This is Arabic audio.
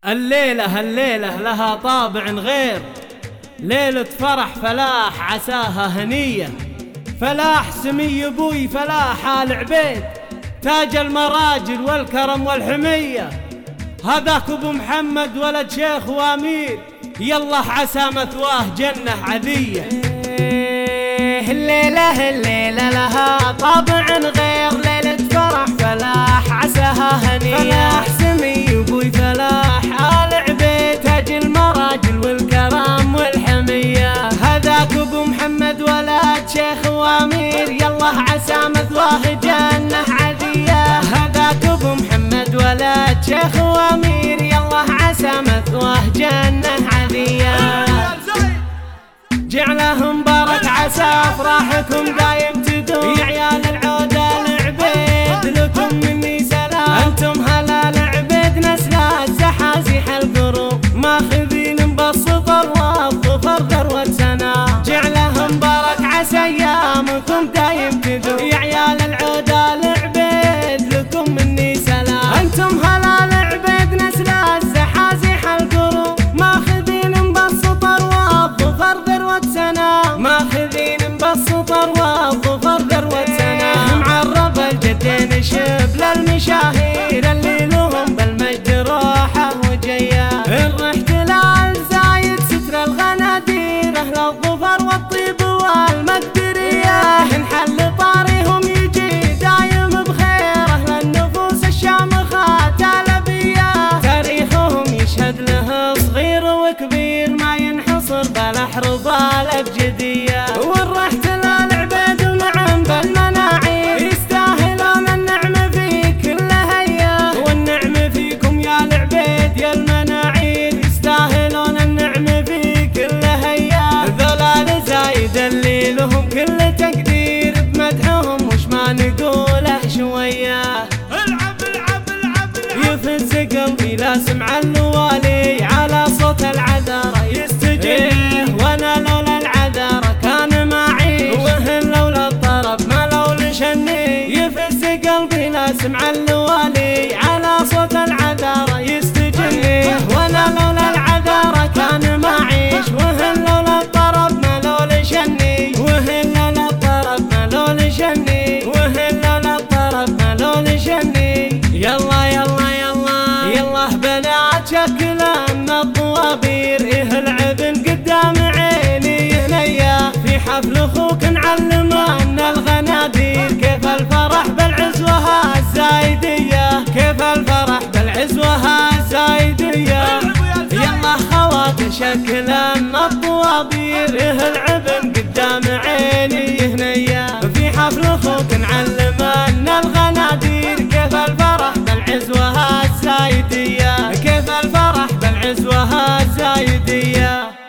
الليلة لها طابع غير، ليلة فرح فلاح عساها هنية، فلاح سمي ابوي فلاح آل عبيد، تاج المراجل والكرم والحمية، هذاك ابو محمد ولد شيخ وامير، يلا عسى مثواه جنة عذية. الليلة لها طابع غير، ليلة فرح فلاح عساها هنية، فلاح سمي ابوي فلاح آل عبيد، تاج المراجل والكرم والحمية، هذاك ابو محمد ولد شيخ وامير، يلا عسى مثواه جنة عذية، هذاك ابو محمد ولد شيخ وامير، يلا عسى مثواه جنة عذية. جعله مبارك عسى افراحكم دايم تدوم، يا عيال العودة العبيد لكم مني سلام، انتم هلال عبيد نسل الزحازيح القروب، ماخذين بالسطر والظفر ذروة سنة، جعله مبارك عسى ايامكم دايم تدوم، يا عيال العودة العبيد لكم مني سلام، انتم هلال عبيد نسل الزحازيح القروب، ماخذين بالسطر والظفر ذروة سنة، ماخذين بالسطر والظفر ذروة سنة، معرب الجدين شبل المشاهير اللي لهم بالمجد روحه وجيه، الرحت للزايد ستر الغنادير، اهل الظفر والطيب والمقدرية، نحل طاريهم يجي دايم بخير، اهل النفوس الشامخة تلبية، تاريخهم يشهد له صغير وكبير، ما ينحصر بالاحرب الابجدية، والرحت للعبيد ونعم بالمناعير، يستاهلون النعم في كل هيا، والنعم فيكم يا العبيد يا المناعير، يستاهلون النعم في كل هيا، ذلال زايد اللي لهم كل تقدير، بمدحهم وش ما نقوله شوية، يفز قلبي لا سمع اللوالي، على صوت العذارى يستجيب، وانا لولا العذارى كان معي، وهن لولا الطرب ما لولا شني، يفز قلبي لا سمع اللوالي، على صوت العذارى يستجيب، وانا لولا العذارى كان معيش، وهن لولا الطرب ما لولا شني، وهن لولا الطرب ما لولا شني، وهن لولا الطرب ما لولا شني. يلا بنات شكلنا الطوابير، إيه العبن قدام عيني هنيا، في حفل اخوك نعلمنا الغنادير، كيف الفرح بالعزوة الزايدية، كيف الفرح بالعزوة الزايدية، يلا خوات شكلنا الطوابير، إيه العبن قدام عيني هنيا، في حفل اخوك نعلمنا الغنادير، كيف الفرح بالعزوة الزايدية، كيف الفرح بالعزوة الزايدية.